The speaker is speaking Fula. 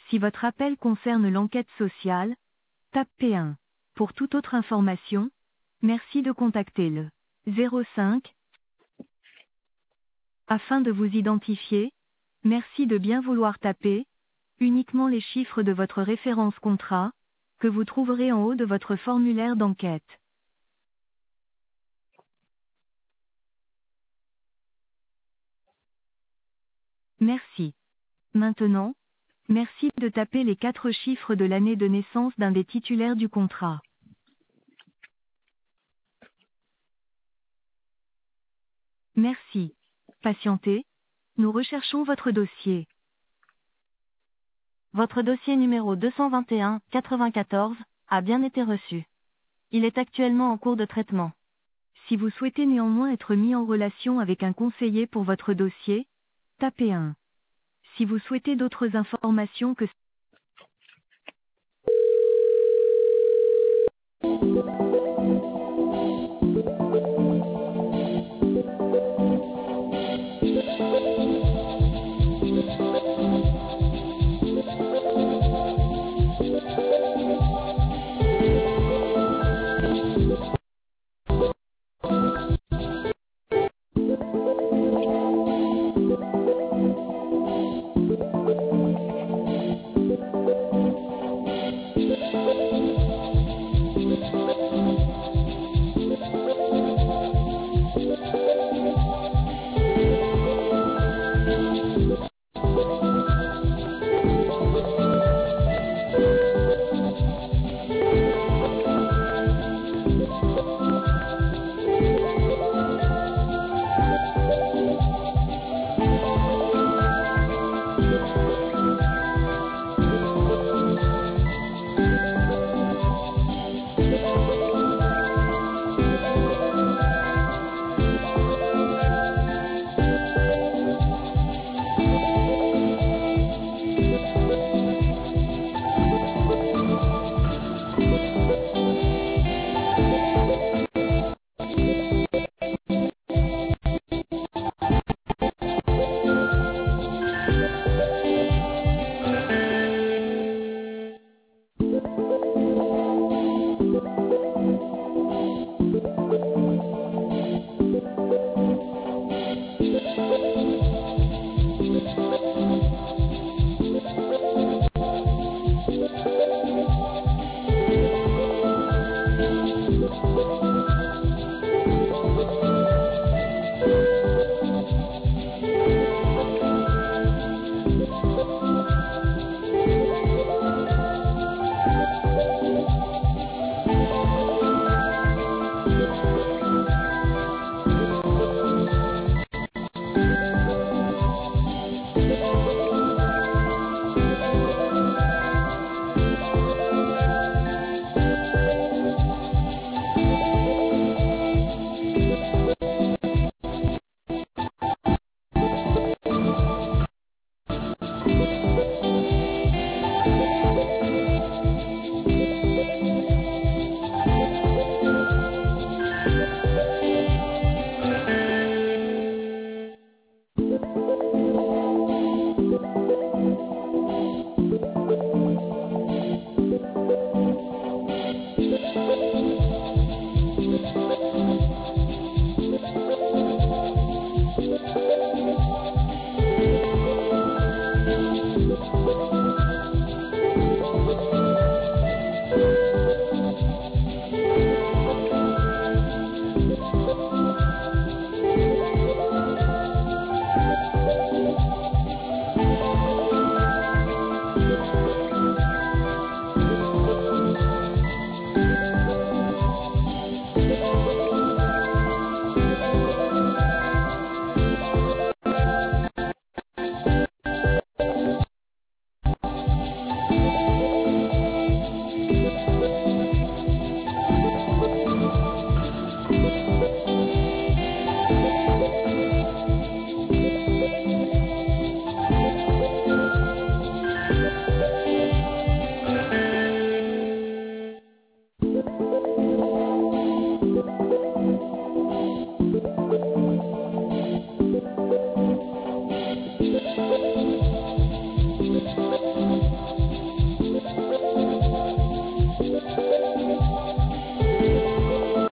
Si votre appel concerne l'enquête sociale, tapez 1. Pour toute autre information, merci de contacter le 05. Afin de vous identifier, merci de bien vouloir taper uniquement les chiffres de votre référence contrat, que vous trouverez en haut de votre formulaire d'enquête. Merci. Maintenant, merci de taper les 4 chiffres de l'année de naissance d'un des titulaires du contrat. Merci. Patientez, nous recherchons votre dossier. Votre dossier numéro 221-94 a bien été reçu. Il est actuellement en cours de traitement. Si vous souhaitez néanmoins être mis en relation avec un conseiller pour votre dossier, tapez 1. Si vous souhaitez d'autres informations que